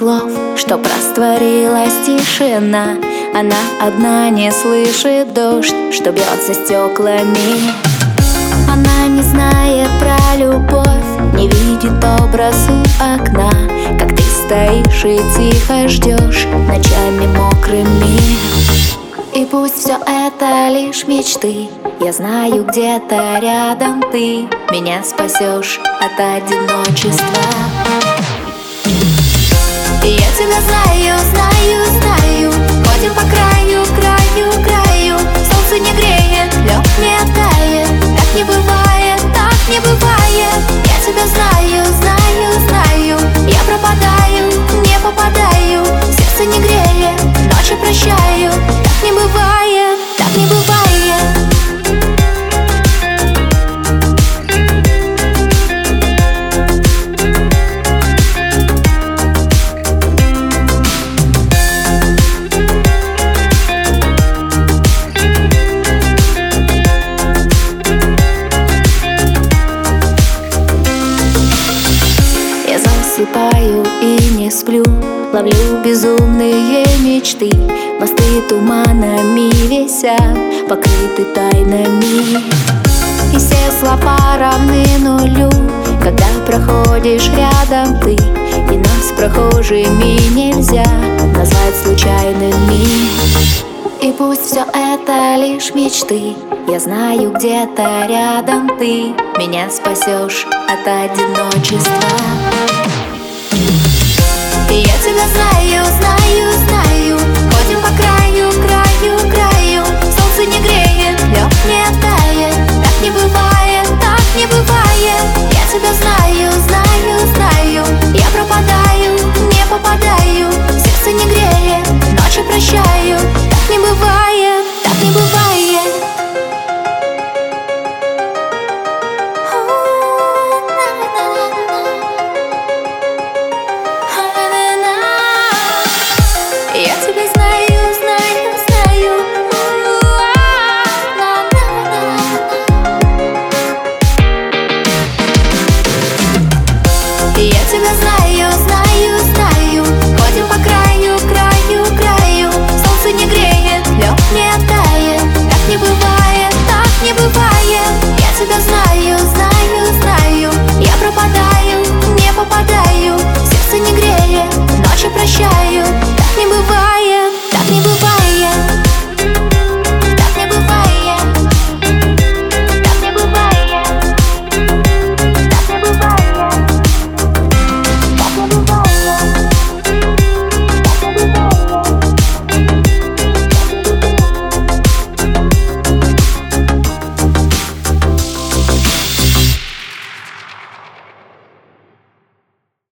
слов, чтоб растворилась тишина. Она одна не слышит дождь, что бьет за стеклами. Она не знает про любовь, не видит образ у окна, как ты стоишь и тихо ждешь ночами мокрыми. И пусть все это лишь мечты, я знаю, где-то рядом ты меня спасешь от одиночества. И я тебя знаю, знаю, знаю. Ходим по краю, краю, краю. Солнце не греет, лед не тает. Так не бывает, так не бывает. Я тебя знаю, знаю, знаю. Я пропадаю, не попадаю. Сердце не греет, ночи прощаю. Так не бывает, так не бывает. Засыпаю и не сплю, ловлю безумные мечты. Мосты туманами висят, покрыты тайнами. И все слова равны нулю, когда проходишь рядом ты. И нас прохожими нельзя назвать случайными. И пусть все это лишь мечты, я знаю, где-то рядом ты меня спасешь от одиночества.